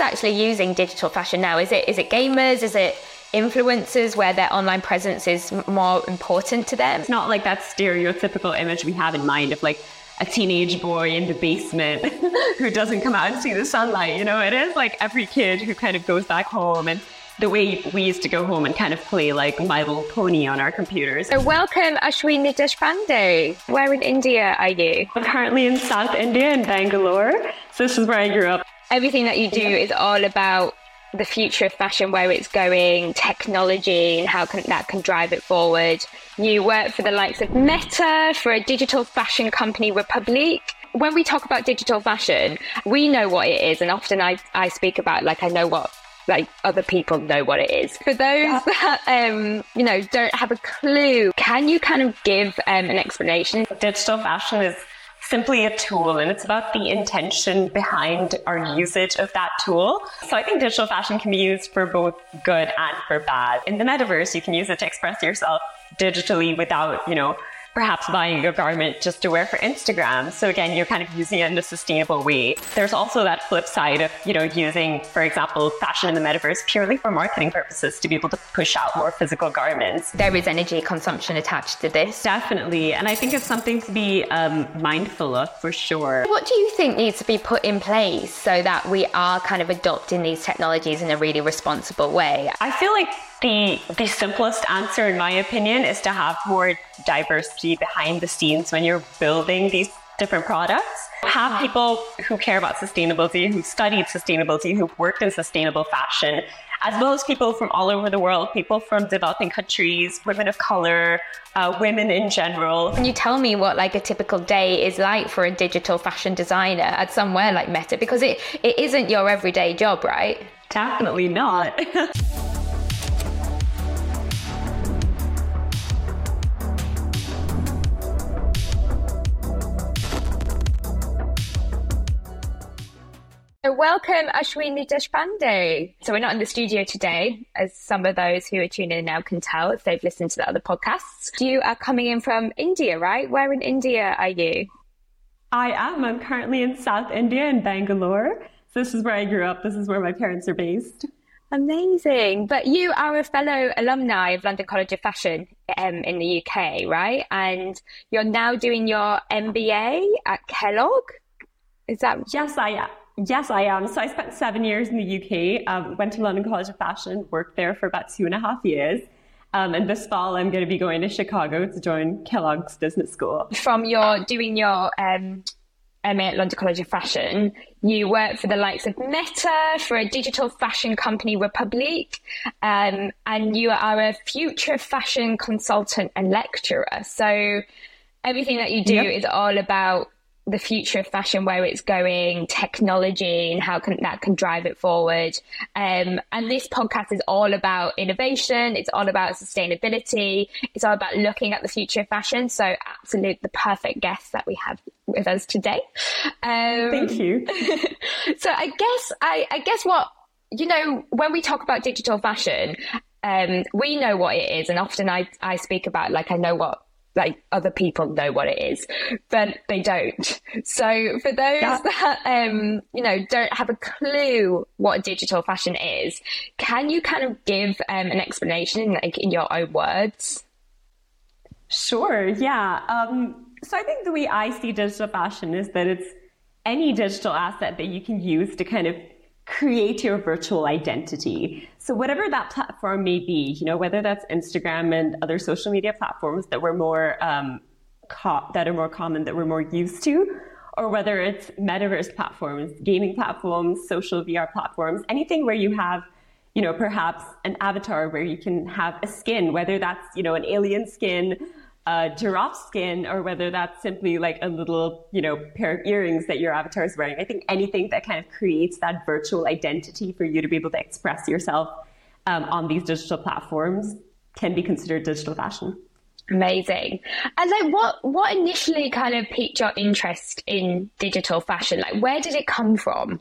actually using digital fashion now? Is it gamers? Is it influencers where their online presence is more important to them? It's not like that stereotypical image we have in mind of like a teenage boy in the basement who doesn't come out and see the sunlight. You know, it is like every kid who kind of goes back home, and the way we used to go home and kind of play like My Little Pony on our computers. So welcome, Ashwini Deshpande. Where in India are you? I'm currently in South India in Bangalore. So this is where I grew up. Everything that you do is all about the future of fashion, where it's going, technology, and how that can drive it forward. You work for the likes of Meta, for a digital fashion company, Republique. When we talk about digital fashion, we know what it is, and often I speak about like I know what like other people know what it is. For those that don't have a clue, can you kind of give an explanation? Digital fashion is simply a tool, and it's about the intention behind our usage of that tool. So I think digital fashion can be used for both good and for bad. In the metaverse, you can use it to express yourself digitally without, perhaps buying a garment just to wear for Instagram. So again, you're kind of using it in a sustainable way. There's also that flip side of, using, for example, fashion in the metaverse purely for marketing purposes to be able to push out more physical garments. There is energy consumption attached to this. Definitely. And I think it's something to be mindful of for sure. What do you think needs to be put in place so that we are kind of adopting these technologies in a really responsible way? I feel like the simplest answer, in my opinion, is to have more diversity behind the scenes when you're building these different products. Have people who care about sustainability, who studied sustainability, who've worked in sustainable fashion, as well as people from all over the world, people from developing countries, women of color, women in general. Can you tell me what like a typical day is like for a digital fashion designer at somewhere like Meta? Because it isn't your everyday job, right? Definitely not. So welcome, Ashwini Deshpande. So we're not in the studio today, as some of those who are tuning in now can tell if they've listened to the other podcasts. You are coming in from India, right? Where in India are you? I am. I'm currently in South India in Bangalore. So this is where I grew up. This is where my parents are based. Amazing. But you are a fellow alumni of London College of Fashion in the UK, right? And you're now doing your MBA at Kellogg. Is that? Yes, I am. Yes, I am. So I spent 7 years in the UK, went to London College of Fashion, worked there for about 2.5 years. And this fall, I'm going to be going to Chicago to join Kellogg's Business School. From doing your MA at London College of Fashion, you work for the likes of Meta, for a digital fashion company, Republique, and you are a future fashion consultant and lecturer. So everything that you do is all about the future of fashion, where it's going, technology, and how that can drive it forward. And this podcast is all about innovation. It's all about sustainability. It's all about looking at the future of fashion. So absolutely the perfect guest that we have with us today. Thank you. So I guess what, when we talk about digital fashion, we know what it is. And often I speak about like, I know what, like other people know what it is, but they don't. So for those that, don't have a clue what digital fashion is, can you kind of give an explanation in your own words? Sure. Yeah. So I think the way I see digital fashion is that it's any digital asset that you can use to kind of create your virtual identity. So whatever that platform may be, whether that's Instagram and other social media platforms that we're more that are more common, that we're more used to, or whether it's metaverse platforms, gaming platforms, social VR platforms, anything where you have, perhaps an avatar where you can have a skin, whether that's, an alien skin, giraffe skin, or whether that's simply like a little, pair of earrings that your avatar is wearing. I think anything that kind of creates that virtual identity for you to be able to express yourself on these digital platforms can be considered digital fashion. Amazing. And like what initially kind of piqued your interest in digital fashion? Like where did it come from?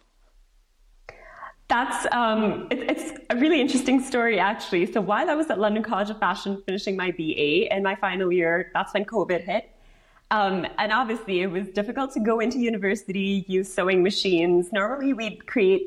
That's it's a really interesting story, actually. So while I was at London College of Fashion finishing my BA in my final year, that's when COVID hit. And obviously it was difficult to go into university, use sewing machines. Normally we'd create,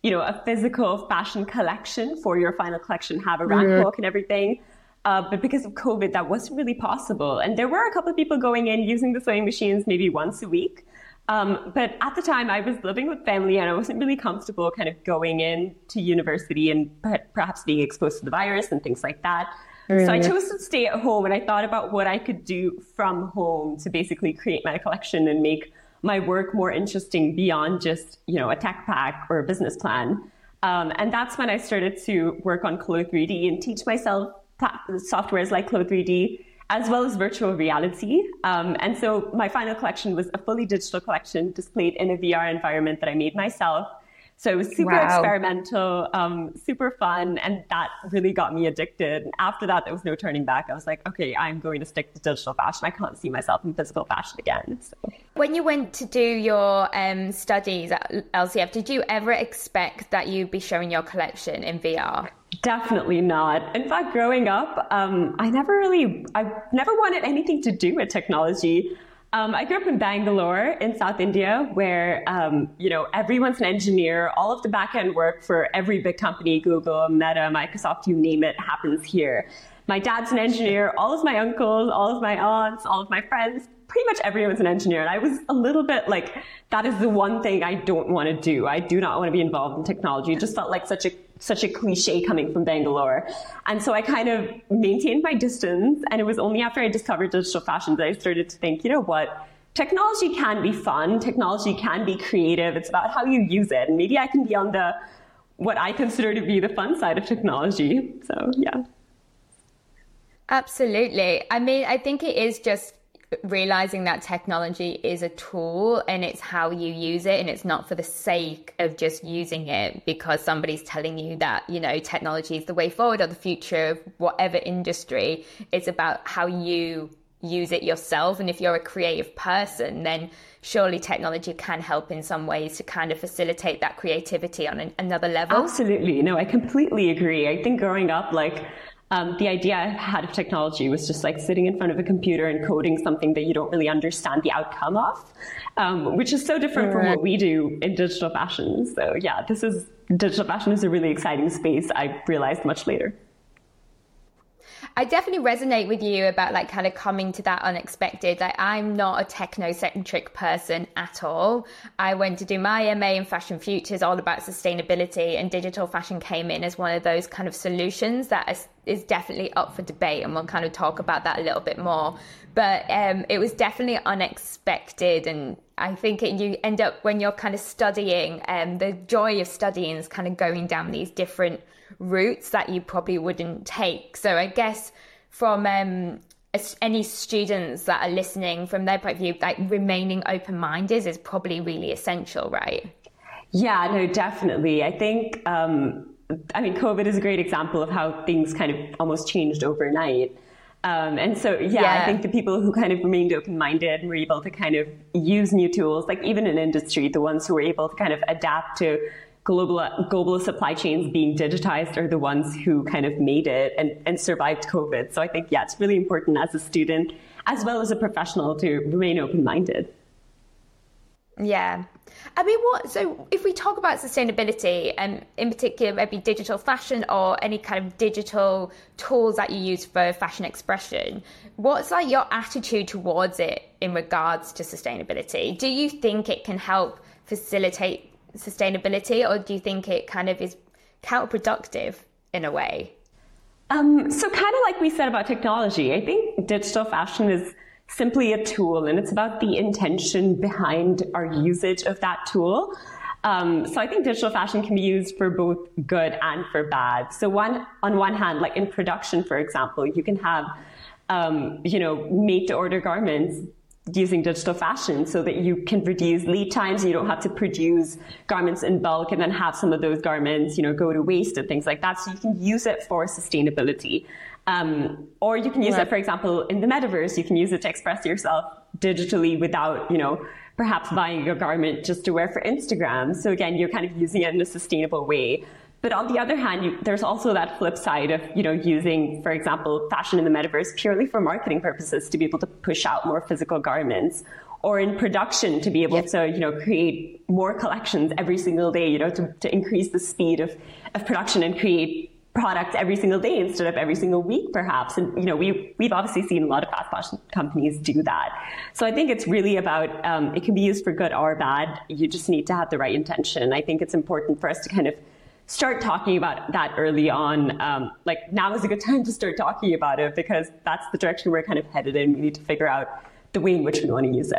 a physical fashion collection for your final collection, have a rank book and everything. But because of COVID, that wasn't really possible. And there were a couple of people going in using the sewing machines maybe once a week. But at the time, I was living with family and I wasn't really comfortable kind of going in to university and perhaps being exposed to the virus and things like that. So I chose to stay at home, and I thought about what I could do from home to basically create my collection and make my work more interesting beyond just, a tech pack or a business plan. And that's when I started to work on Clo3D and teach myself softwares like Clo3D, as well as virtual reality. And so my final collection was a fully digital collection displayed in a VR environment that I made myself. So it was super experimental, super fun, and that really got me addicted. And after that, there was no turning back. I was like, okay, I'm going to stick to digital fashion. I can't see myself in physical fashion again. So. When you went to do your studies at LCF, did you ever expect that you'd be showing your collection in VR? Definitely not. In fact, growing up, I never wanted anything to do with technology. I grew up in Bangalore in South India, where, everyone's an engineer. All of the back-end work for every big company, Google, Meta, Microsoft, you name it, happens here. My dad's an engineer. All of my uncles, all of my aunts, all of my friends, pretty much everyone's an engineer. And I was a little bit like, that is the one thing I don't want to do. I do not want to be involved in technology. It just felt like such a cliche coming from Bangalore. And so I kind of maintained my distance. And it was only after I discovered digital fashion that I started to think, technology can be fun. Technology can be creative. It's about how you use it. And maybe I can be on what I consider to be the fun side of technology. So, yeah. Absolutely. I mean, I think it is just realizing that technology is a tool and it's how you use it, and it's not for the sake of just using it because somebody's telling you that, technology is the way forward or the future of whatever industry. It's about how you use it yourself. And if you're a creative person, then surely technology can help in some ways to kind of facilitate that creativity on another level. Absolutely. No, I completely agree. I think growing up, the idea I had of technology was just like sitting in front of a computer and coding something that you don't really understand the outcome of, which is so different from what we do in digital fashion. So yeah, digital fashion is a really exciting space. I realized much later. I definitely resonate with you about kind of coming to that unexpected. I'm not a technocentric person at all. I went to do my MA in Fashion Futures, all about sustainability, and digital fashion came in as one of those kind of solutions that is definitely up for debate, and we'll kind of talk about that a little bit more. But it was definitely unexpected, and I think you end up, when you're kind of studying, the joy of studying is kind of going down these different routes that you probably wouldn't take. So I guess from any students that are listening, from their point of view, remaining open-minded is probably really essential, right? Yeah, no, definitely. I think, COVID is a great example of how things kind of almost changed overnight. And so, I think the people who kind of remained open-minded and were able to kind of use new tools, like even in industry, the ones who were able to kind of adapt to global supply chains being digitized are the ones who kind of made it and survived COVID. So I think, it's really important as a student as well as a professional to remain open-minded. Yeah. I mean, so if we talk about sustainability, and in particular, maybe digital fashion or any kind of digital tools that you use for fashion expression, what's your attitude towards it in regards to sustainability? Do you think it can help facilitate sustainability, or do you think it kind of is counterproductive in a way? So kind of like we said about technology, I think digital fashion is simply a tool, and it's about the intention behind our usage of that tool. So I think digital fashion can be used for both good and for bad. So on one hand, like in production, for example, you can have, made to order garments using digital fashion so that you can reduce lead times. You don't have to produce garments in bulk and then have some of those garments, go to waste and things like that. So you can use it for sustainability. Or you can use it, for example, in the metaverse. You can use it to express yourself digitally without, perhaps buying a garment just to wear for Instagram. So again, you're kind of using it in a sustainable way. But on the other hand, there's also that flip side of, using, for example, fashion in the metaverse purely for marketing purposes to be able to push out more physical garments, or in production to be able to, create more collections every single day, to increase the speed of production and create products every single day instead of every single week, perhaps. And, we've obviously seen a lot of fast fashion companies do that. So I think it's really about, it can be used for good or bad. You just need to have the right intention. I think it's important for us to kind of start talking about that early on. Now is a good time to start talking about it, because that's the direction we're kind of headed in. We need to figure out the way in which we want to use it.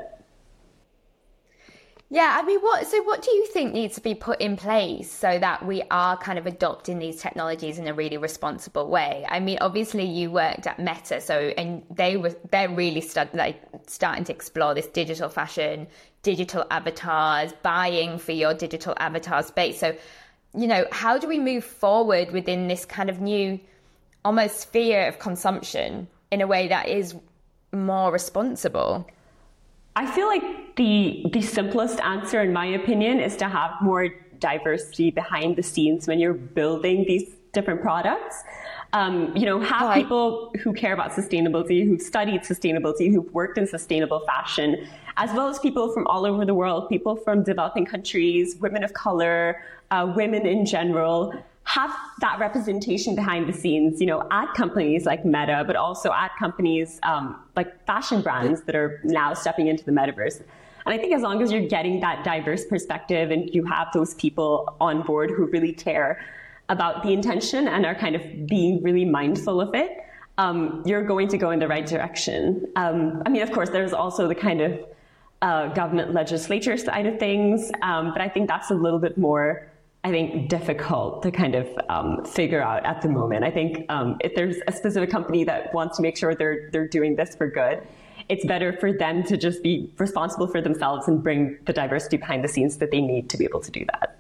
Yeah, I mean, what do you think needs to be put in place so that we are kind of adopting these technologies in a really responsible way? I mean, obviously you worked at Meta, and they're really starting to explore this digital fashion, digital avatars, buying for your digital avatar space. So, how do we move forward within this kind of new almost sphere of consumption in a way that is more responsible? I feel like the simplest answer, in my opinion, is to have more diversity behind the scenes when you're building these different products. Have people who care about sustainability, who've studied sustainability, who've worked in sustainable fashion, as well as people from all over the world, people from developing countries, women of color, women in general, have that representation behind the scenes, at companies like Meta, but also at companies like fashion brands that are now stepping into the metaverse. And I think as long as you're getting that diverse perspective and you have those people on board who really care about the intention and are kind of being really mindful of it, you're going to go in the right direction. Of course, there's also the kind of government legislature side of things, but I think that's a little bit more, difficult to kind of figure out at the moment. I think if there's a specific company that wants to make sure they're doing this for good, it's better for them to just be responsible for themselves and bring the diversity behind the scenes that they need to be able to do that.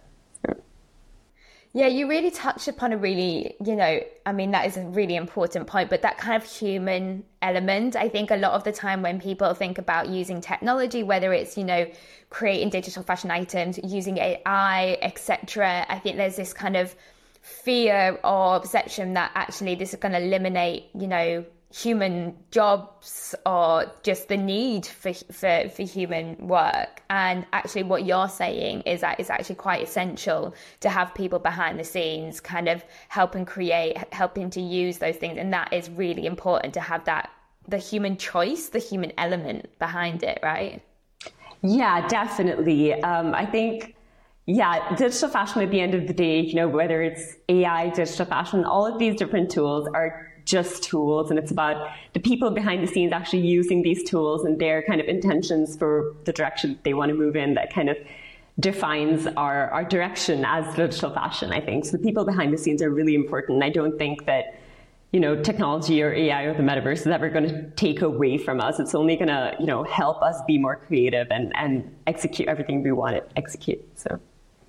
Yeah, you really touched upon a really, that is a really important point, but that kind of human element, I think a lot of the time when people think about using technology, whether it's, creating digital fashion items, using AI, etc., I think there's this kind of fear or perception that actually this is going to eliminate, human jobs or just the need for human work. And actually what you're saying is that it's actually quite essential to have people behind the scenes kind of helping to use those things. And that is really important to have the human choice, the human element behind it, right? Yeah, definitely. I think, digital fashion at the end of the day, whether it's AI, digital fashion, all of these different tools are just tools, and it's about the people behind the scenes actually using these tools and their kind of intentions for the direction they want to move in that kind of defines our direction as digital fashion, I think. So the people behind the scenes are really important. I don't think that, technology or AI or the metaverse is ever going to take away from us. It's only going to, help us be more creative and execute everything we want to execute. So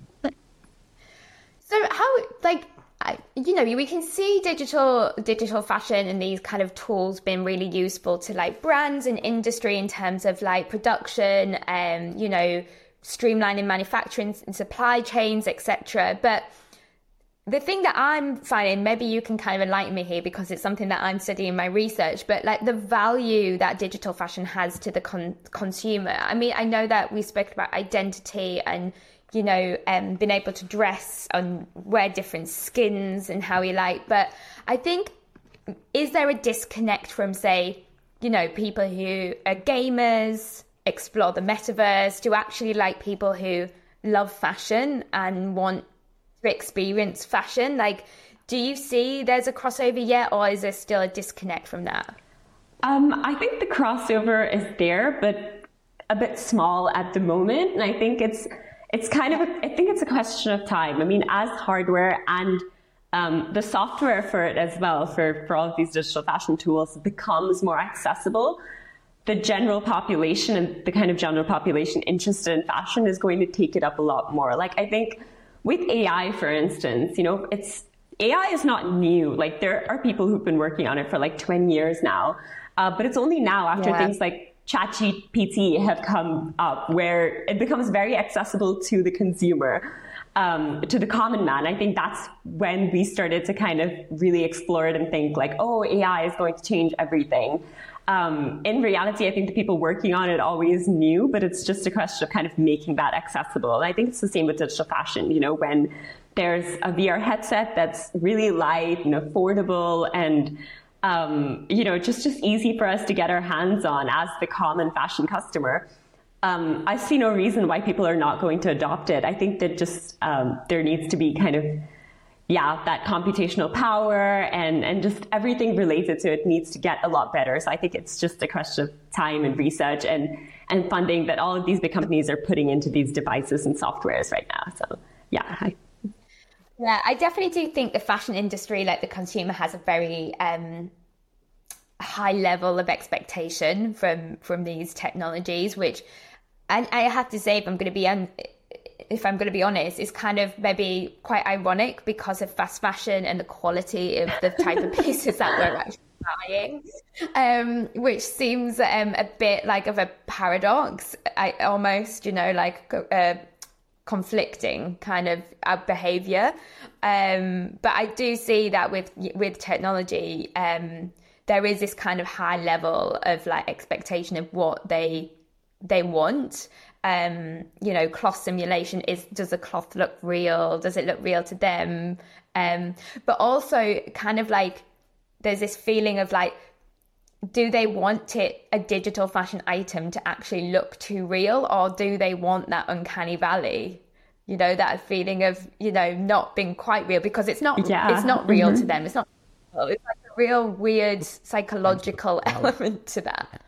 how, we can see digital fashion and these kind of tools being really useful to brands and industry in terms of production and, streamlining manufacturing and supply chains, etc. But the thing that I'm finding, maybe you can kind of enlighten me here because it's something that I'm studying in my research, but the value that digital fashion has to the consumer. I mean, I know that we spoke about identity and, being able to dress and wear different skins and how you like. But I think, is there a disconnect from, say, people who are gamers, explore the metaverse, to actually people who love fashion and want to experience fashion? Do you see there's a crossover yet, or is there still a disconnect from that? I think the crossover is there, but a bit small at the moment. And I think it's a question of time. I mean, as hardware and the software for it as well, for all of these digital fashion tools becomes more accessible, the general population and the kind of general population interested in fashion is going to take it up a lot more. I think with AI, for instance, AI is not new. There are people who've been working on it for 20 years now, but it's only now after things like ChatGPT have come up where it becomes very accessible to the consumer, to the common man. I think that's when we started to kind of really explore it and think AI is going to change everything. in reality, I think the people working on it always knew, but it's just a question of kind of making that accessible. And I think it's the same with digital fashion, when there's a VR headset that's really light and affordable and, just easy for us to get our hands on as the common fashion customer. I see no reason why people are not going to adopt it. I think that just there needs to be kind of that computational power and just everything related to it needs to get a lot better. So I think it's just a question of time and research and funding that all of these big companies are putting into these devices and softwares right now. So yeah. I definitely do think the fashion industry, like the consumer, has a very high level of expectation from these technologies, which, and I have to say, if I'm going to be honest, is kind of maybe quite ironic because of fast fashion and the quality of the type of pieces that we're actually buying, which seems a bit like of a paradox. I almost, conflicting kind of behavior. But I do see that with technology, there is this kind of high level of like expectation of what they want. Cloth simulation does the cloth look real? Does it look real to them? But also kind of like there's this feeling of like, do they want a digital fashion item to actually look too real, or do they want that uncanny valley? That feeling of, not being quite real because it's not real to them. It's not, it's like a real weird psychological element to that.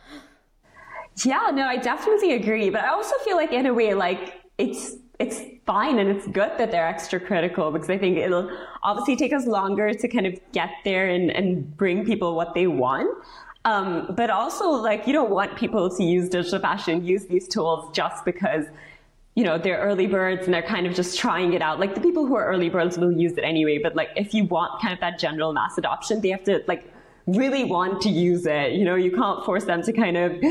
Yeah, no, I definitely agree. But I also feel like in a way, like it's fine and it's good that they're extra critical, because I think it'll obviously take us longer to kind of get there and bring people what they want. But also, like, you don't want people to use digital fashion, use these tools just because, they're early birds and they're kind of just trying it out. Like, the people who are early birds will use it anyway. But like, if you want kind of that general mass adoption, they have to like really want to use it. You can't force them to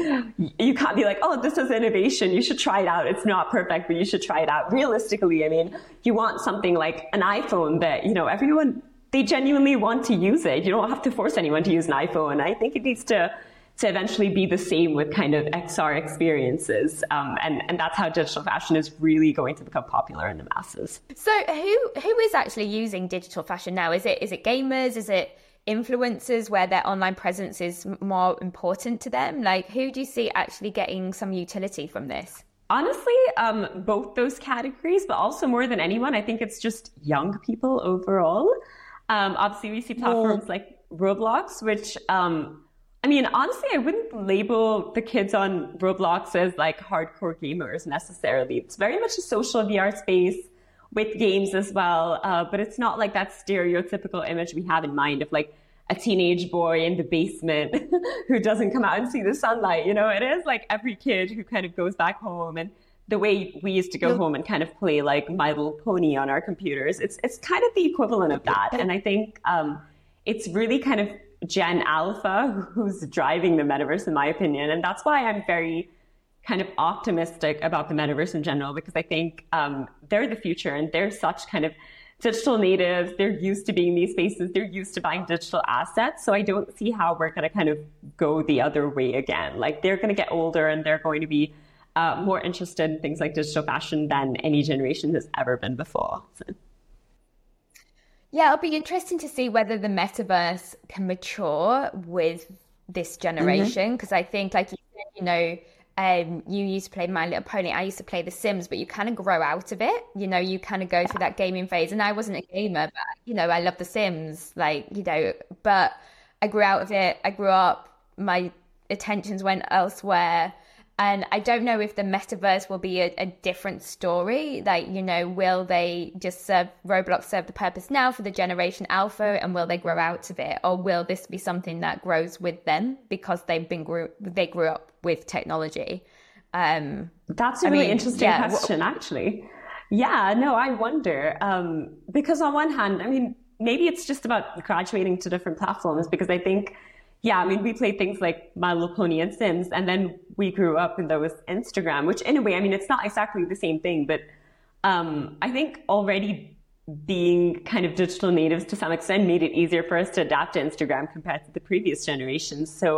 you can't be like, oh, this is innovation, you should try it out. It's not perfect, but you should try it out. Realistically, I mean, you want something like an iPhone that, everyone, they genuinely want to use it. You don't have to force anyone to use an iPhone. I think it needs to eventually be the same with kind of XR experiences. And that's how digital fashion is really going to become popular in the masses. So who is actually using digital fashion now? Is it gamers? Is it influencers where their online presence is more important to them? Like, who do you see actually getting some utility from this? Honestly, both those categories, but also more than anyone, I think it's just young people overall. Obviously, we see platforms like Roblox, which, honestly, I wouldn't label the kids on Roblox as like hardcore gamers necessarily. It's very much a social VR space with games as well. But it's not like that stereotypical image we have in mind of like a teenage boy in the basement who doesn't come out and see the sunlight. It is like every kid who kind of goes back home, and the way we used to go home and kind of play like My Little Pony on our computers. It's kind of the equivalent of that. And I think it's really kind of Gen Alpha who's driving the metaverse, in my opinion. And that's why I'm very kind of optimistic about the metaverse in general, because I think they're the future and they're such kind of digital natives. They're used to being in these spaces. They're used to buying digital assets. So I don't see how we're going to kind of go the other way again. Like, they're going to get older and they're going to be more interested in things like digital fashion than any generation has ever been before. So. Yeah, it'll be interesting to see whether the metaverse can mature with this generation, because I think, like you said, you used to play My Little Pony. I used to play The Sims, but you kind of grow out of it. You kind of go through that gaming phase. And I wasn't a gamer, but, I love The Sims, but I grew out of it. I grew up, my attentions went elsewhere. And I don't know if the metaverse will be a different story. Like, will they just Roblox serve the purpose now for the generation alpha, and will they grow out of it? Or will this be something that grows with them because they grew up with technology? That's a really interesting question, actually. Yeah, no, I wonder. Because on one hand, maybe it's just about graduating to different platforms, because I think, we played things like My Little Pony and Sims, and then we grew up and there was Instagram, which in a way, it's not exactly the same thing, but I think already being kind of digital natives to some extent made it easier for us to adapt to Instagram compared to the previous generations. So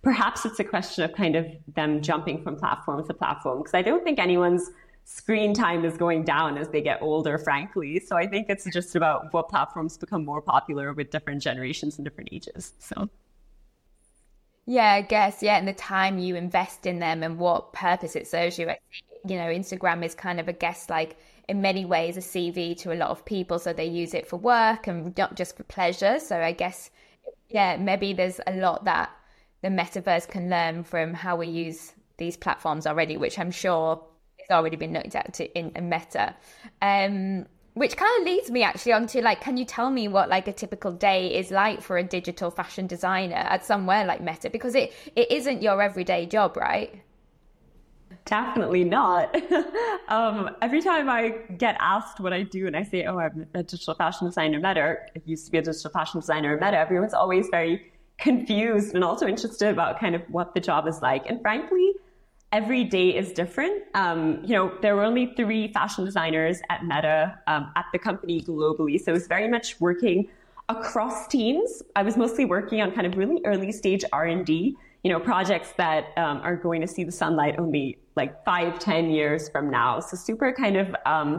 perhaps it's a question of kind of them jumping from platform to platform, because I don't think anyone's screen time is going down as they get older, frankly. So I think it's just about what platforms become more popular with different generations and different ages. So. Yeah, I guess, yeah, and the time you invest in them and what purpose it serves you. You know, Instagram is kind of, I guess, like in many ways a CV to a lot of people, so they use it for work and not just for pleasure. So I guess, yeah, maybe there's a lot that the metaverse can learn from how we use these platforms already, which I'm sure has already been looked at in Meta. Which kind of leads me actually onto like, can you tell me what like a typical day is like for a digital fashion designer at somewhere like Meta? Because it isn't your everyday job, right? Definitely not. Every time I get asked what I do and I say, oh, I'm a digital fashion designer at Meta, I used to be a digital fashion designer at Meta, everyone's always very confused and also interested about kind of what the job is like. And frankly, every day is different. There were only 3 fashion designers at Meta at the company globally. So it's very much working across teams. I was mostly working on kind of really early stage R&D, projects that are going to see the sunlight only like 5-10 years from now. So super kind of,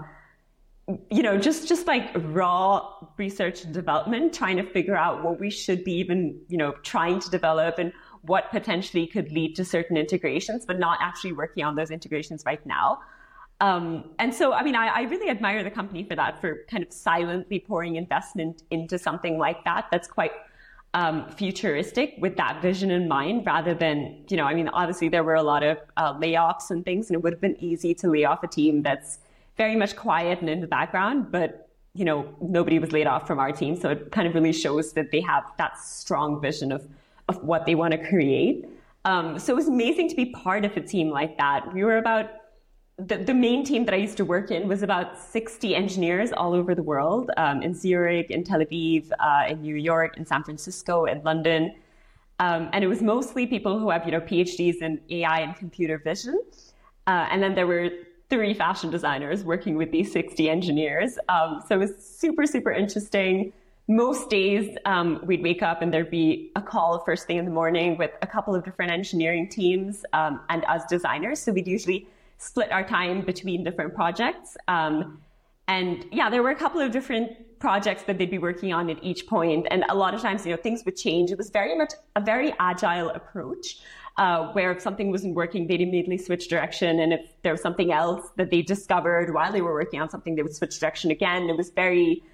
just like raw research and development, trying to figure out what we should be even, trying to develop and what potentially could lead to certain integrations, but not actually working on those integrations right now. And so, I really admire the company for that, for kind of silently pouring investment into something like that. That's quite futuristic with that vision in mind, rather than, obviously there were a lot of layoffs and things, and it would have been easy to lay off a team that's very much quiet and in the background, but nobody was laid off from our team. So it kind of really shows that they have that strong vision of what they want to create. So it was amazing to be part of a team like that. We were about, the main team that I used to work in was about 60 engineers all over the world, in Zurich, in Tel Aviv, in New York, in San Francisco, in London. And it was mostly people who have, PhDs in AI and computer vision. And then there were 3 fashion designers working with these 60 engineers. So it was super, super interesting. Most days we'd wake up and there'd be a call first thing in the morning with a couple of different engineering teams and us designers. So we'd usually split our time between different projects. There were a couple of different projects that they'd be working on at each point. And a lot of times, things would change. It was very much a very agile approach, where if something wasn't working, they'd immediately switch direction. And if there was something else that they discovered while they were working on something, they would switch direction again. It was very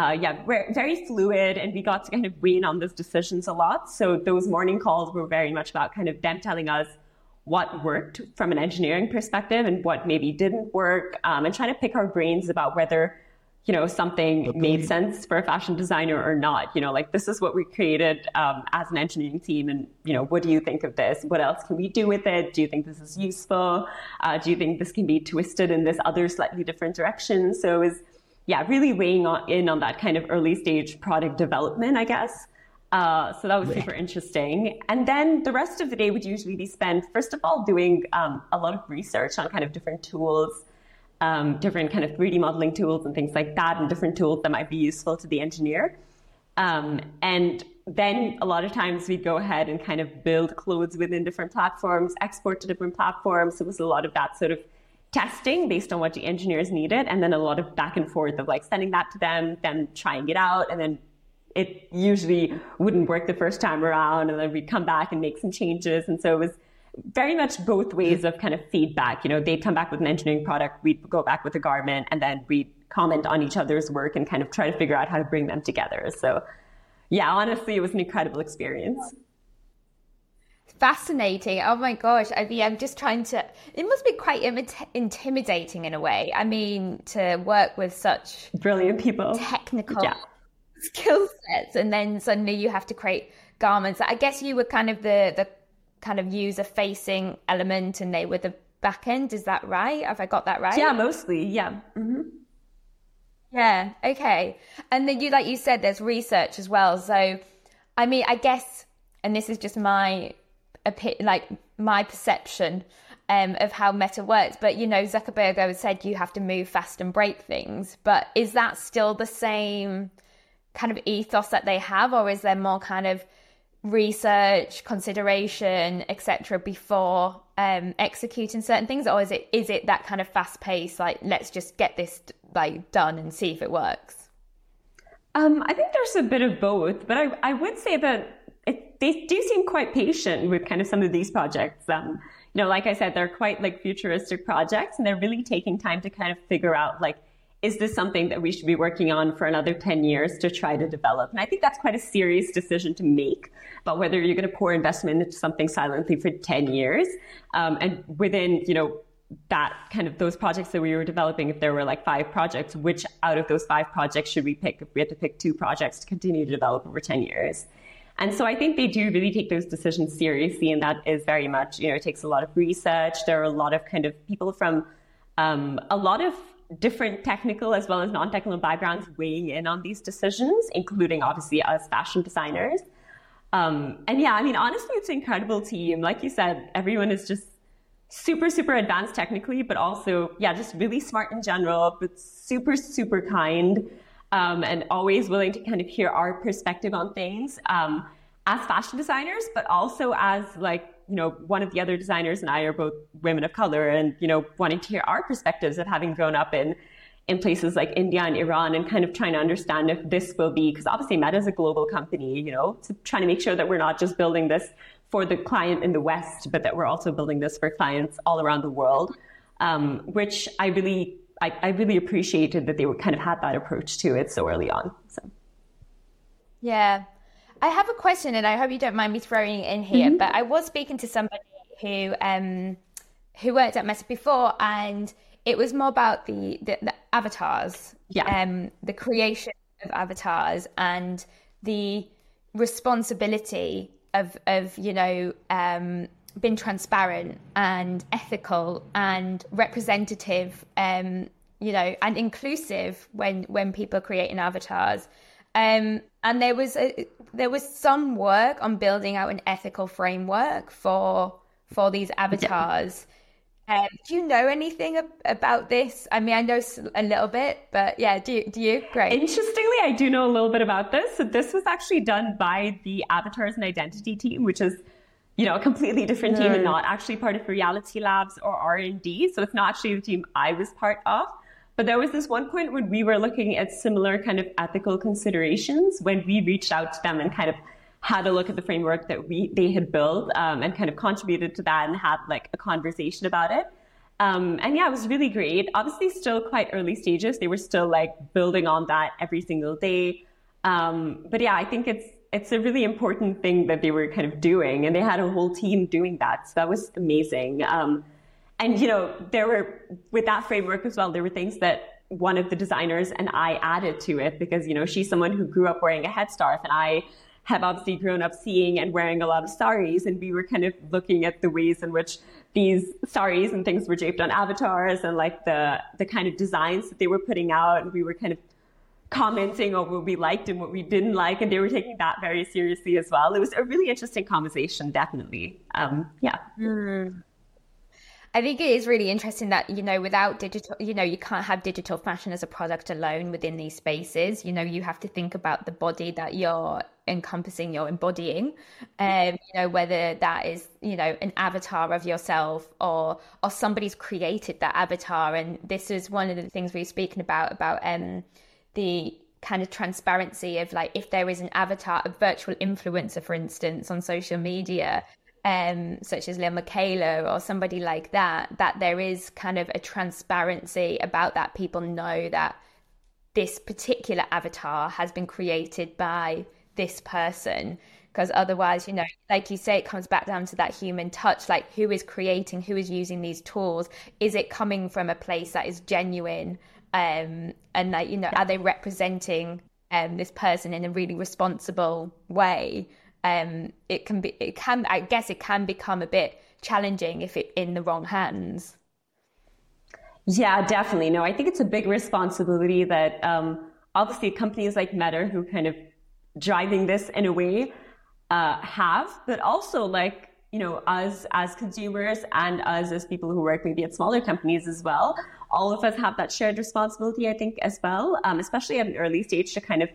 fluid, and we got to kind of weigh in on those decisions a lot. So those morning calls were very much about kind of them telling us what worked from an engineering perspective and what maybe didn't work, and trying to pick our brains about whether, something made sense for a fashion designer or not. Like, this is what we created as an engineering team, and, what do you think of this? What else can we do with it? Do you think this is useful? Do you think this can be twisted in this other slightly different direction? So it was, really weighing in on that kind of early stage product development, I guess. So that was super interesting. And then the rest of the day would usually be spent, first of all, doing a lot of research on kind of different tools, different kind of 3D modeling tools and things like that, and different tools that might be useful to the engineer. And then a lot of times we'd go ahead and kind of build clothes within different platforms, export to different platforms. So it was a lot of that sort of testing based on what the engineers needed, and then a lot of back and forth of like sending that to them trying it out, and then it usually wouldn't work the first time around, and then we'd come back and make some changes. And so it was very much both ways of kind of feedback. They'd come back with an engineering product, we'd go back with a garment, and then we'd comment on each other's work and kind of try to figure out how to bring them together. So honestly, it was an incredible experience. Fascinating. Oh my gosh. I'm just trying to, it must be quite intimidating in a way. To work with such brilliant people, technical skill sets, and then suddenly you have to create garments. I guess you were kind of the kind of user facing element and they were the back end. Is that right? Have I got that right? Yeah, mostly. Yeah. Mm-hmm. Yeah. Okay. And then like you said, there's research as well. So, I guess, and this is just my perception of how Meta works. But, Zuckerberg always said you have to move fast and break things. But is that still the same kind of ethos that they have? Or is there more kind of research, consideration, etc. before executing certain things, or is it that kind of fast pace, like let's just get this like done and see if it works? I think there's a bit of both, but I would say that they do seem quite patient with kind of some of these projects. Like I said, they're quite like futuristic projects, and they're really taking time to kind of figure out like, is this something that we should be working on for another 10 years to try to develop? And I think that's quite a serious decision to make about whether you're going to pour investment into something silently for 10 years. And within, that kind of those projects that we were developing, if there were like 5 projects, which out of those 5 projects should we pick if we had to pick 2 projects to continue to develop over 10 years? And so I think they do really take those decisions seriously. And that is very much, it takes a lot of research. There are a lot of kind of people from a lot of different technical as well as non-technical backgrounds weighing in on these decisions, including obviously us fashion designers. And yeah, I mean, honestly, it's an incredible team. Like you said, everyone is just super, super advanced technically, but also, yeah, just really smart in general, but super, super kind, and always willing to kind of hear our perspective on things, as fashion designers, but also as like, one of the other designers and I are both women of color, and, wanting to hear our perspectives of having grown up in places like India and Iran, and kind of trying to understand if this will be, because obviously Meta is a global company, so trying to make sure that we're not just building this for the client in the West, but that we're also building this for clients all around the world, which I really appreciated that they were kind of had that approach to it so early on. So. Yeah. I have a question, and I hope you don't mind me throwing it in here, but I was speaking to somebody who worked at Meta before, and it was more about the avatars, the creation of avatars, and the responsibility of being transparent and ethical and representative, and inclusive when people are creating avatars. And there was some work on building out an ethical framework for these avatars. Do you know anything about this? I mean, I know a little bit, but yeah, do you? Great. Interestingly, I do know a little bit about this. So this was actually done by the Avatars and Identity team, which is, a completely different team and not actually part of Reality Labs or R&D. So it's not actually the team I was part of. But there was this one point when we were looking at similar kind of ethical considerations when we reached out to them and kind of had a look at the framework that they had built, and kind of contributed to that and had like a conversation about it. And yeah, it was really great. Obviously still quite early stages. They were still like building on that every single day. But yeah, I think it's a really important thing that they were kind of doing, and they had a whole team doing that. So that was amazing. And, there were, with that framework as well, there were things that one of the designers and I added to it because, she's someone who grew up wearing a headscarf, and I have obviously grown up seeing and wearing a lot of saris, and we were kind of looking at the ways in which these saris and things were draped on avatars and like the kind of designs that they were putting out, and we were kind of commenting on what we liked and what we didn't like, and they were taking that very seriously as well. It was a really interesting conversation, definitely. Yeah. I think it is really interesting that, without digital, you can't have digital fashion as a product alone within these spaces. You have to think about the body that you're encompassing, you're embodying, whether that is, an avatar of yourself or somebody's created that avatar. And this is one of the things we were speaking about the kind of transparency of like, if there is an avatar, a virtual influencer, for instance, on social media, such as Lil Miquela or somebody like that there is kind of a transparency about that. People know that this particular avatar has been created by this person, because otherwise, like you say, it comes back down to that human touch, like who is creating, who is using these tools, is it coming from a place that is genuine, and like, are they representing this person in a really responsible way? I guess it can become a bit challenging if it's in the wrong hands. Yeah, definitely. No, I think it's a big responsibility that obviously companies like Meta, who kind of driving this in a way, have, but also like, us as consumers and us as people who work maybe at smaller companies as well, all of us have that shared responsibility, I think, as well, especially at an early stage, to kind of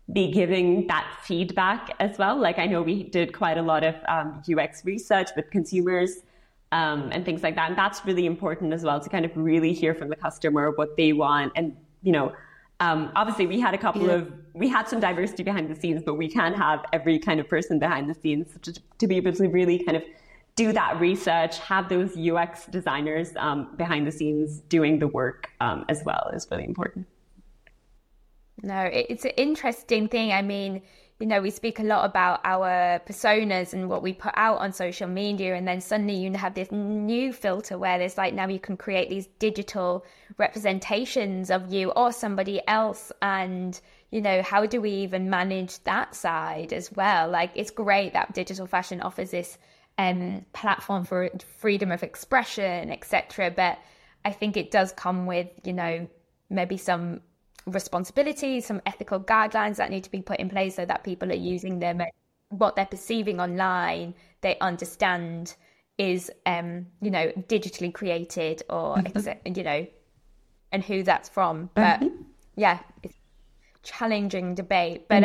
be giving that feedback as well. Like I know we did quite a lot of UX research with consumers and things like that. And that's really important as well, to kind of really hear from the customer what they want. And, obviously we had we had some diversity behind the scenes, but we can't have every kind of person behind the scenes to be able to really kind of do that research, have those UX designers behind the scenes doing the work as well is really important. No, it's an interesting thing. I mean, we speak a lot about our personas and what we put out on social media, and then suddenly you have this new filter where there's like, now you can create these digital representations of you or somebody else. And, how do we even manage that side as well? Like, it's great that digital fashion offers this platform for freedom of expression, etc. But I think it does come with, maybe some responsibilities, some ethical guidelines that need to be put in place so that people are using them, what they're perceiving online, they understand is, digitally created or, and who that's from. But yeah, it's a challenging debate. But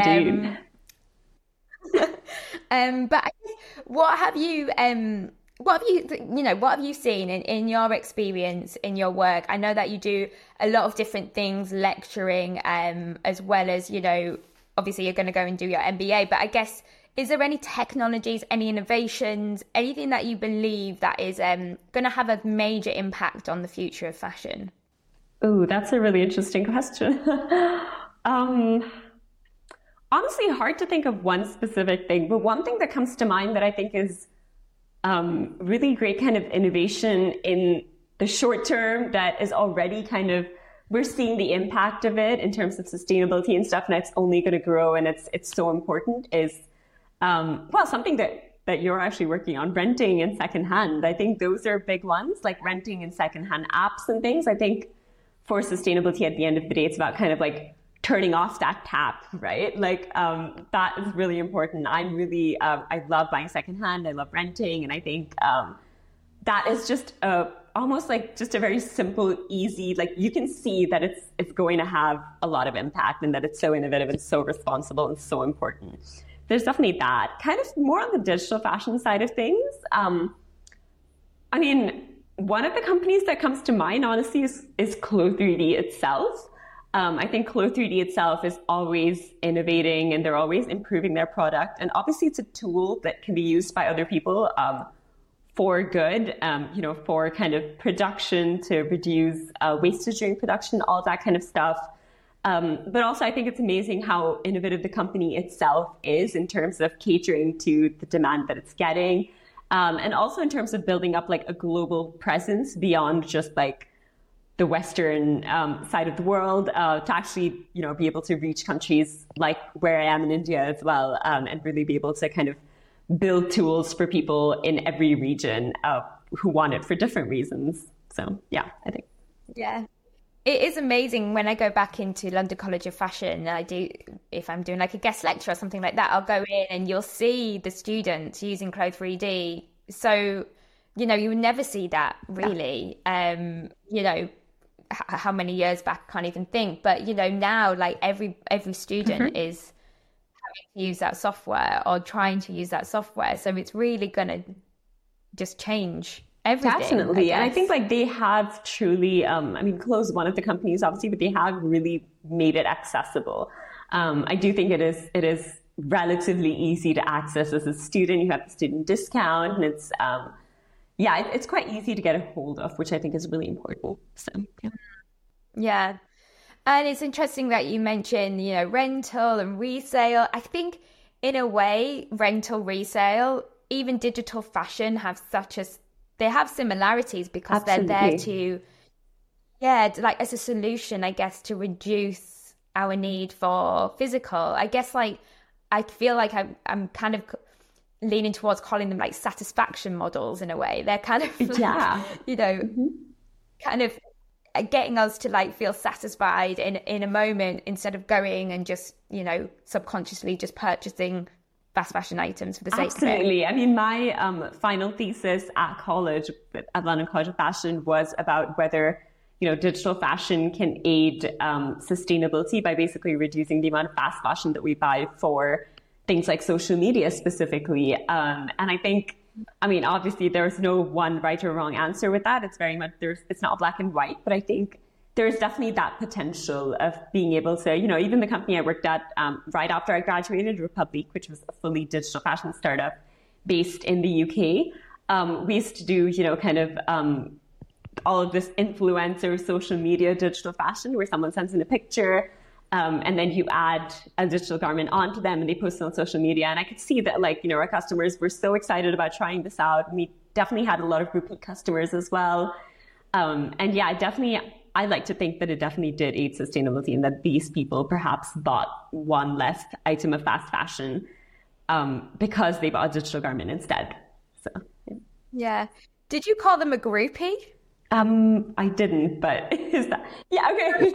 but I guess, what have you seen in your experience, in your work? I know that you do a lot of different things, lecturing, as well as, obviously you're going to go and do your MBA, but I guess, is there any technologies, any innovations, anything that you believe that is going to have a major impact on the future of fashion? Oh, that's a really interesting question. Honestly, hard to think of one specific thing, but one thing that comes to mind that I think is really great kind of innovation in the short term that is already we're seeing the impact of it in terms of sustainability and stuff, and it's only going to grow, and it's so important is, something that you're actually working on, renting and secondhand. I think those are big ones, like renting and secondhand apps and things. I think for sustainability at the end of the day, it's about kind of like turning off that tap, right? Like that is really important. I'm really, I love buying secondhand. I love renting. And I think that is just almost like just a very simple, easy, like you can see that it's going to have a lot of impact and that it's so innovative and so responsible and so important. There's definitely that. Kind of more on the digital fashion side of things. I mean, one of the companies that comes to mind, honestly, is Clo3D itself. I think Clo3D itself is always innovating and they're always improving their product. And obviously it's a tool that can be used by other people for good, for kind of production, to reduce wastage during production, all that kind of stuff. But also I think it's amazing how innovative the company itself is in terms of catering to the demand that it's getting. And also in terms of building up like a global presence beyond just like the Western side of the world, to actually, be able to reach countries like where I am in India as well, and really be able to kind of build tools for people in every region who want it for different reasons. So yeah, I think. Yeah. It is amazing when I go back into London College of Fashion. If I'm doing like a guest lecture or something like that, I'll go in and you'll see the students using Clo3D. So, you would never see that really. Yeah. How many years back, I can't even think. But, now like every student is having to use that software or trying to use that software. So it's really going to just change everything. Definitely. And I think like they have truly, Clo is one of the companies obviously, but they have really made it accessible. I do think it is relatively easy to access as a student. You have the student discount and it's quite easy to get a hold of, which I think is really important. So, yeah. Yeah. And it's interesting that you mentioned, rental and resale. I think in a way, rental, resale, even digital fashion they have similarities because Absolutely. They're there to, like as a solution, I guess, to reduce our need for physical. I guess like, I feel like I'm kind of leaning towards calling them like satisfaction models in a way. They're kind of, kind of getting us to like feel satisfied in a moment instead of going and just, subconsciously just purchasing fast fashion items for the sake of it. Absolutely. I mean, my final thesis at college, at London College of Fashion, was about whether, digital fashion can aid sustainability by basically reducing the amount of fast fashion that we buy for things like social media specifically. And I think, obviously there's no one right or wrong answer with that. It's very much, it's not black and white, but I think there's definitely that potential of being able to, even the company I worked at right after I graduated, Republique, which was a fully digital fashion startup based in the UK. We used to do, all of this influencer social media digital fashion where someone sends in a picture and then you add a digital garment onto them and they post it on social media. And I could see that our customers were so excited about trying this out. We definitely had a lot of repeat customers as well. And yeah, I like to think that it definitely did aid sustainability and that these people perhaps bought one less item of fast fashion because they bought a digital garment instead. So yeah. Did you call them a groupie? I didn't, but is that, yeah, okay.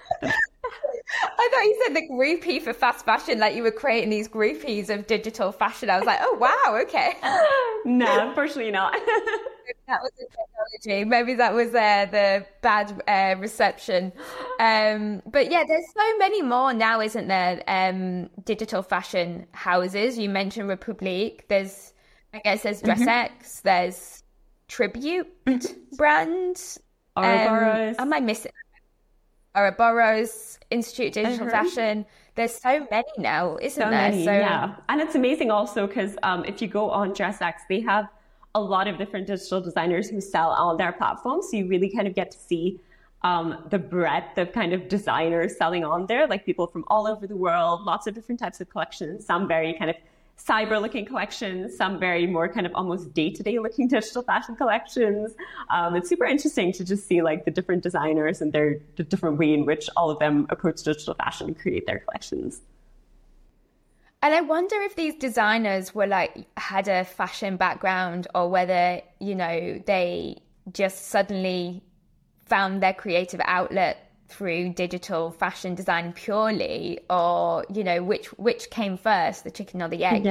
I thought you said the groupie for fast fashion, like you were creating these groupies of digital fashion. I was like, oh, wow, okay. No, unfortunately not. That was the technology. Maybe that was the bad reception. But yeah, there's so many more now, isn't there? Digital fashion houses. You mentioned Republique. There's DressX. There's Tribute brands. Ouroboros. Am I missing? Ouroboros, Institute Digital Fashion. There's so many now, isn't there? Many, yeah. And it's amazing also because if you go on DressX, they have a lot of different digital designers who sell on their platform. So you really kind of get to see the breadth of kind of designers selling on there, like people from all over the world, lots of different types of collections, some very kind of cyber looking collections, some very more kind of almost day-to-day looking digital fashion collections. It's super interesting to just see like the different designers and the different way in which all of them approach digital fashion and create their collections. And I wonder if these designers were had a fashion background or whether, they just suddenly found their creative outlet through digital fashion design purely, or which came first, the chicken or the egg.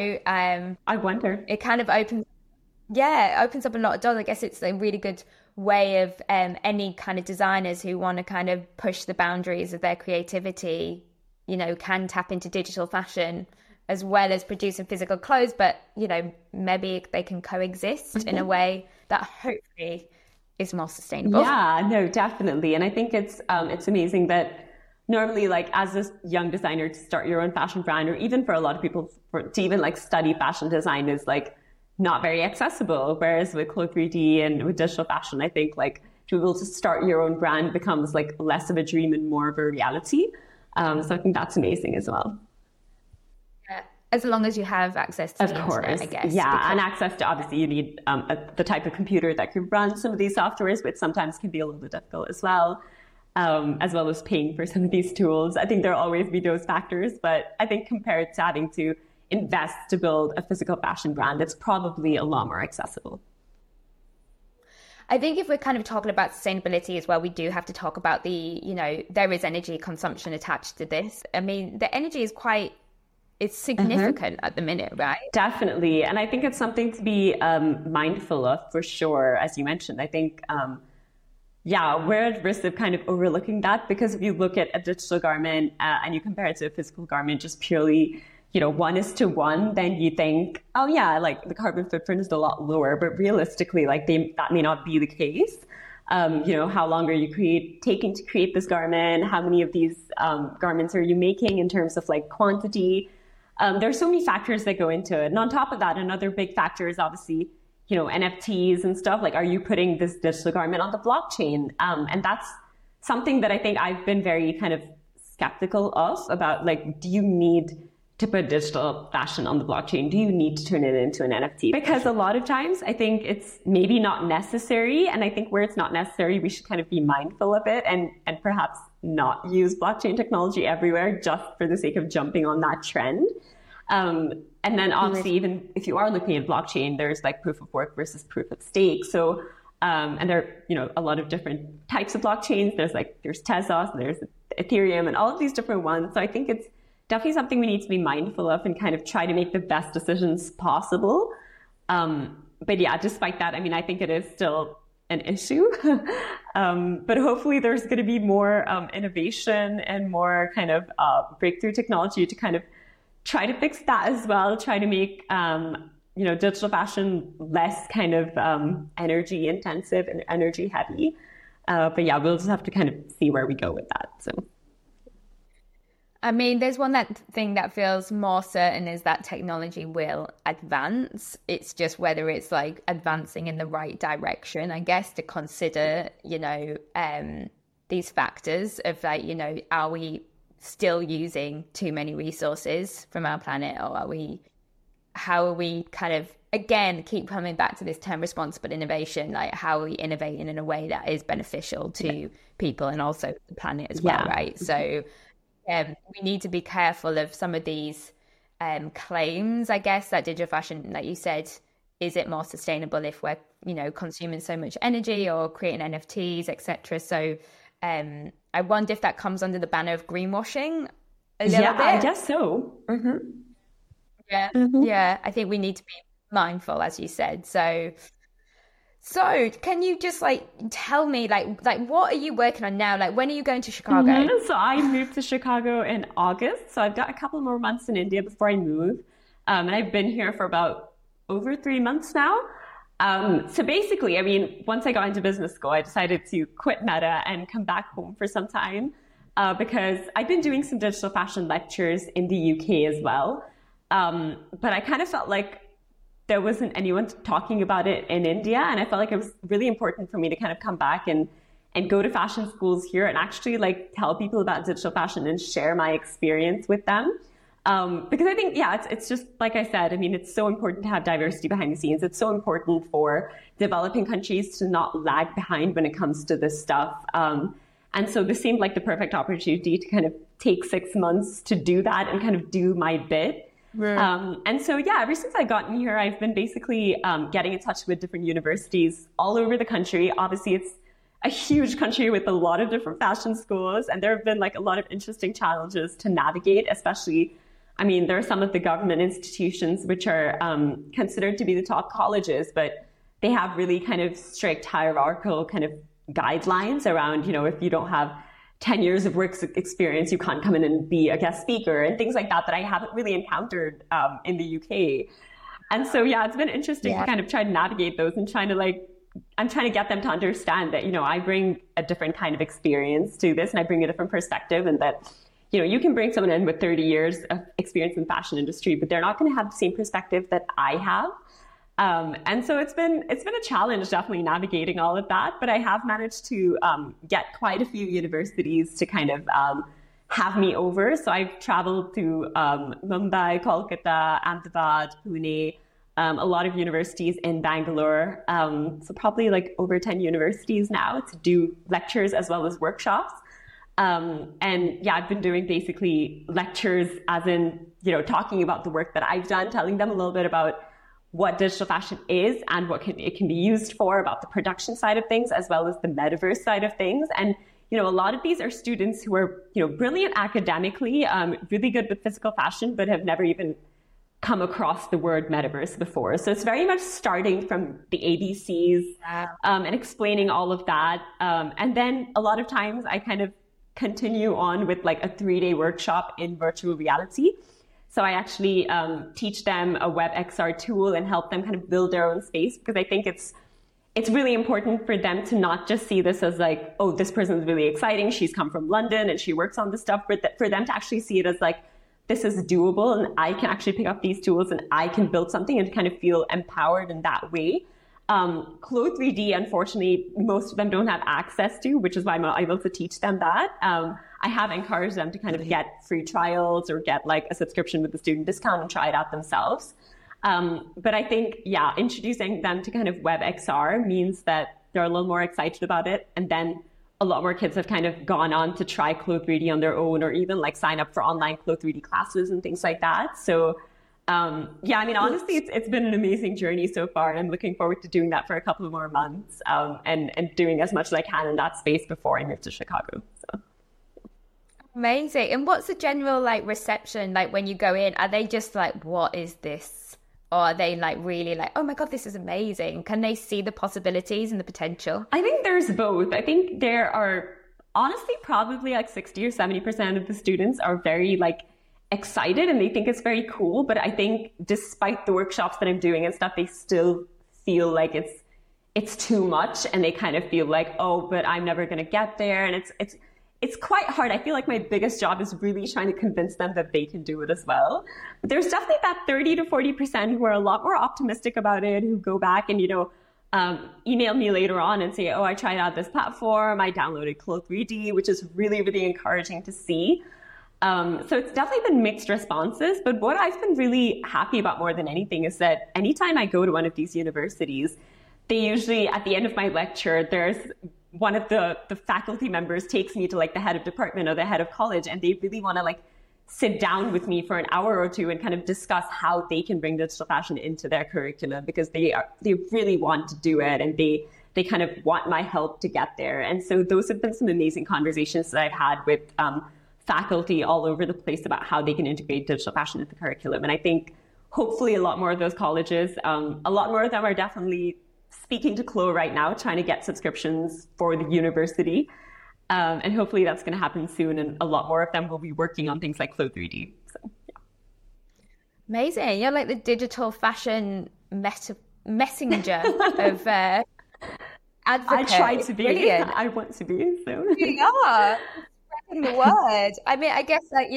I wonder. It kind of opens up a lot of doors. I guess it's a really good way of any kind of designers who want to kind of push the boundaries of their creativity, can tap into digital fashion as well as producing physical clothes, but maybe they can coexist in a way that hopefully is more sustainable. Yeah, no, definitely. And I think it's amazing that normally, like as a young designer, to start your own fashion brand, or even for a lot of people to even like study fashion design is like not very accessible. Whereas with Clo3D and with digital fashion, I think like to be able to start your own brand becomes like less of a dream and more of a reality. So I think that's amazing as well. As long as you have access to the internet, I guess. Yeah, and access to, obviously, you need the type of computer that can run some of these softwares, which sometimes can be a little bit difficult as well as paying for some of these tools. I think there'll always be those factors, but I think compared to having to invest to build a physical fashion brand, it's probably a lot more accessible. I think if we're kind of talking about sustainability as well, we do have to talk about there is energy consumption attached to this. I mean, the energy is it's significant at the minute, right? Definitely. And I think it's something to be mindful of for sure. As you mentioned, I think, we're at risk of kind of overlooking that, because if you look at a digital garment and you compare it to a physical garment, just purely, 1:1, then you think, oh yeah, like the carbon footprint is a lot lower, but realistically, like that may not be the case. How long are you taking to create this garment? How many of these garments are you making in terms of like quantity? There's so many factors that go into it. And on top of that, another big factor is obviously, NFTs and stuff. Like, are you putting this digital garment on the blockchain? And that's something that I think I've been very kind of skeptical of about, like, do you need to put digital fashion on the blockchain? Do you need to turn it into an NFT? Because a lot of times I think it's maybe not necessary. And I think where it's not necessary, we should kind of be mindful of it and perhaps not use blockchain technology everywhere just for the sake of jumping on that trend. And then obviously, even if you are looking at blockchain, there's like proof of work versus proof of stake. So, and there are, a lot of different types of blockchains. There's Tezos, there's Ethereum, and all of these different ones. So I think it's definitely something we need to be mindful of and kind of try to make the best decisions possible. But yeah, despite that, I mean, I think it is still an issue. But hopefully there's going to be more innovation and more kind of breakthrough technology to kind of try to fix that as well, try to make digital fashion less kind of energy intensive and energy heavy. But yeah, we'll just have to kind of see where we go with that. So. I mean, there's one thing that feels more certain is that technology will advance. It's just whether it's like advancing in the right direction, I guess, to consider, these factors of like, are we still using too many resources from our planet, or how are we kind of, again, keep coming back to this term responsible innovation, like how are we innovating in a way that is beneficial to people and also the planet as well, right? So we need to be careful of some of these claims, I guess, that digital fashion, like you said, is it more sustainable if we're, consuming so much energy or creating NFTs, etc. So I wonder if that comes under the banner of greenwashing a little bit. I guess so. Mm-hmm. Yeah, mm-hmm. Yeah. I think we need to be mindful, as you said. So can you just tell me like what are you working on now? Like when are you going to Chicago? Mm-hmm. So I moved to Chicago in August. So I've got a couple more months in India before I move. And I've been here for about over 3 months now. So basically, I mean, once I got into business school, I decided to quit Meta and come back home for some time because I've been doing some digital fashion lectures in the UK as well. But I kind of felt like there wasn't anyone talking about it in India. And I felt like it was really important for me to kind of come back and go to fashion schools here and actually tell people about digital fashion and share my experience with them. Because I think, it's just like I said, I mean, it's so important to have diversity behind the scenes. It's so important for developing countries to not lag behind when it comes to this stuff. And so this seemed like the perfect opportunity to kind of take 6 months to do that and kind of do my bit. Right. And so, ever since I've gotten here, I've been basically getting in touch with different universities all over the country. Obviously, it's a huge country with a lot of different fashion schools, and there have been a lot of interesting challenges to navigate, especially, I mean, there are some of the government institutions which are considered to be the top colleges, but they have really kind of strict hierarchical kind of guidelines around, if you don't have 10 years of work experience, you can't come in and be a guest speaker and things like that I haven't really encountered in the UK. And so, it's been interesting to kind of try to navigate those and I'm trying to get them to understand that, I bring a different kind of experience to this and I bring a different perspective, and that, you can bring someone in with 30 years of experience in the fashion industry, but they're not going to have the same perspective that I have. And so it's been a challenge definitely navigating all of that, but I have managed to get quite a few universities to kind of have me over. So I've traveled to Mumbai, Kolkata, Ahmedabad, Pune, a lot of universities in Bangalore. So probably over 10 universities now to do lectures as well as workshops. And I've been doing basically lectures as in, talking about the work that I've done, telling them a little bit about what digital fashion is and what it can be used for, about the production side of things, as well as the metaverse side of things. And, a lot of these are students who are, brilliant academically, really good with physical fashion, but have never even come across the word metaverse before. So it's very much starting from the ABCs and explaining all of that. And then a lot of times I kind of continue on with a 3-day workshop in virtual reality. So I actually teach them a WebXR tool and help them kind of build their own space, because I think it's really important for them to not just see this as oh, this person's really exciting, she's come from London and she works on this stuff, but for them to actually see it as this is doable and I can actually pick up these tools and I can build something and kind of feel empowered in that way. Clo 3D, unfortunately, most of them don't have access to, which is why I'm able to teach them that. I have encouraged them to kind of get free trials or get a subscription with the student discount and try it out themselves. But I think, introducing them to kind of WebXR means that they're a little more excited about it. And then a lot more kids have kind of gone on to try Clo 3D on their own, or even sign up for online Clo 3D classes and things like that. So I mean, honestly, it's been an amazing journey so far, and I'm looking forward to doing that for a couple of more months, and doing as much as I can in that space before I move to Chicago. So. Amazing. And what's the general reception when you go in? Are they just what is this? or are they like really like, oh my God, this is amazing? Can they see the possibilities and the potential? I think there's both. I think there are honestly probably like 60 or 70% of the students are very like excited and they think it's very cool. But I think despite the workshops that I'm doing and stuff, they still feel like it's too much, and they kind of feel like, oh, but I'm never going to get there. And it's quite hard. I feel like my biggest job is really trying to convince them that they can do it as well. But there's definitely that 30 to 40% who are a lot more optimistic about it, who go back and, email me later on and say, oh, I tried out this platform. I downloaded Clo3D, which is really, really encouraging to see. So it's definitely been mixed responses. But what I've been really happy about more than anything is that anytime I go to one of these universities, they usually, at the end of my lecture, there's one of the faculty members takes me to like the head of department or the head of college, and they really want to like sit down with me for an hour or two and kind of discuss how they can bring digital fashion into their curriculum, because they really want to do it, and they kind of want my help to get there. And so those have been some amazing conversations that I've had with faculty all over the place about how they can integrate digital fashion into the curriculum. And I think hopefully a lot more of those colleges, a lot more of them are definitely speaking to Clo right now, trying to get subscriptions for the university. And hopefully that's going to happen soon. And a lot more of them will be working on things like Clo3D. So, yeah. Amazing. You're like the digital fashion messenger of advocates. I try to be. Brilliant. I want to be. So. You are spreading the word. I mean, I guess like,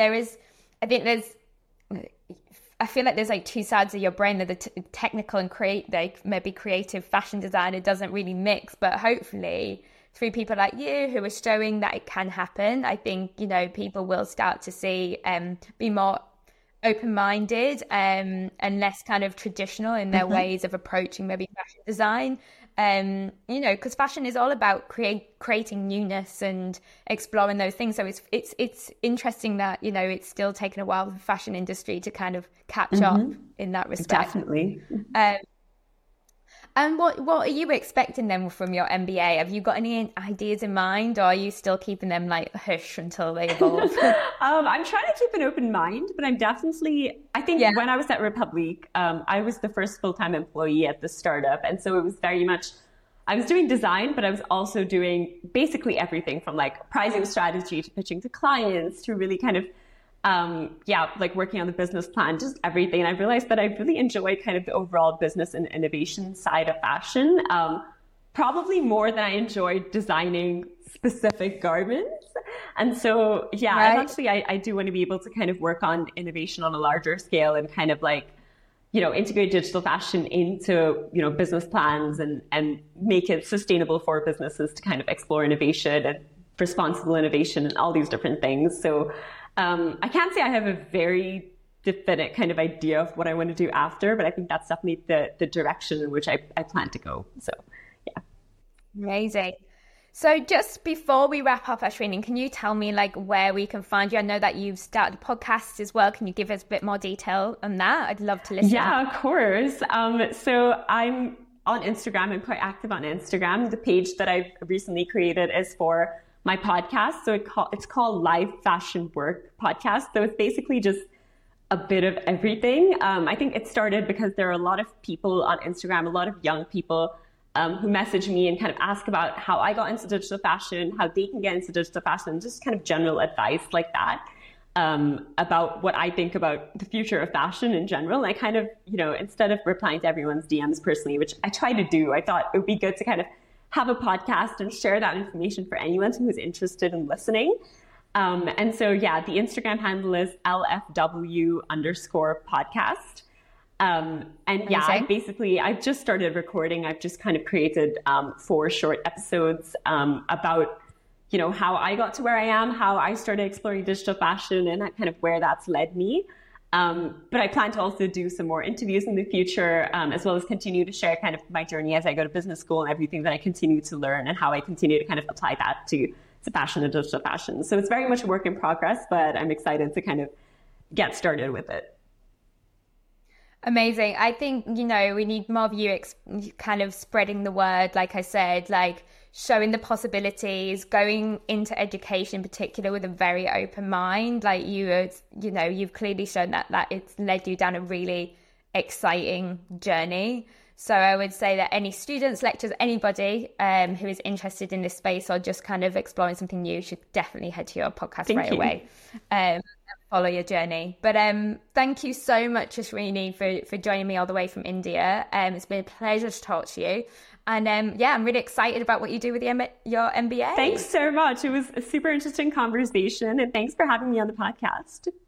I feel like there's like two sides of your brain, that the technical and maybe creative fashion design, it doesn't really mix, but hopefully through people like you who are showing that it can happen, I think, people will start to see, be more open-minded and less kind of traditional in their ways of approaching maybe fashion design. Because fashion is all about creating newness and exploring those things. So it's interesting that, it's still taken a while for the fashion industry to kind of catch up in that respect. Definitely. And what are you expecting then from your MBA? Have you got any ideas in mind, or are you still keeping them like hush until they evolve? I'm trying to keep an open mind, but I think when I was at Republique, I was the first full-time employee at the startup. And so it was very much, I was doing design, but I was also doing basically everything from like pricing strategy to pitching to clients to really kind of like working on the business plan, just everything. And I realized that I really enjoy kind of the overall business and innovation side of fashion, probably more than I enjoy designing specific garments. And so, right. I do want to be able to kind of work on innovation on a larger scale and kind of like, integrate digital fashion into, business plans and make it sustainable for businesses to kind of explore innovation and responsible innovation and all these different things. So I can't say I have a very definite kind of idea of what I want to do after, but I think that's definitely the direction in which I plan to go. So, yeah. Amazing. So just before we wrap up, Ashwini, can you tell me like where we can find you? I know that you've started a podcast as well. Can you give us a bit more detail on that? I'd love to listen. Yeah, of course. So I'm on Instagram. I'm quite active on Instagram. The page that I've recently created is for my podcast. So it's called Live Fashion Work Podcast. So it's basically just a bit of everything. I think it started because there are a lot of people on Instagram, a lot of young people who message me and kind of ask about how I got into digital fashion, how they can get into digital fashion, just kind of general advice like that about what I think about the future of fashion in general. And I kind of, instead of replying to everyone's DMs personally, which I try to do, I thought it would be good to kind of have a podcast and share that information for anyone who is interested in listening. And so, the Instagram handle is LFW_podcast. I've just started recording. I've just kind of created 4 short episodes about, how I got to where I am, how I started exploring digital fashion and kind of where that's led me. But I plan to also do some more interviews in the future, as well as continue to share kind of my journey as I go to business school and everything that I continue to learn and how I continue to kind of apply that to fashion and digital fashion. So it's very much a work in progress, but I'm excited to kind of get started with it. Amazing. I think, we need more of you kind of spreading the word, like I said, like showing the possibilities, going into education in particular with a very open mind. Like you've clearly shown that it's led you down a really exciting journey. So I would say that any students, lecturers, anybody who is interested in this space or just kind of exploring something new should definitely head to your podcast right away and follow your journey. But thank you so much, Ashwini, for joining me all the way from India. It's been a pleasure to talk to you. And I'm really excited about what you do with your MBA. Thanks so much. It was a super interesting conversation, and thanks for having me on the podcast.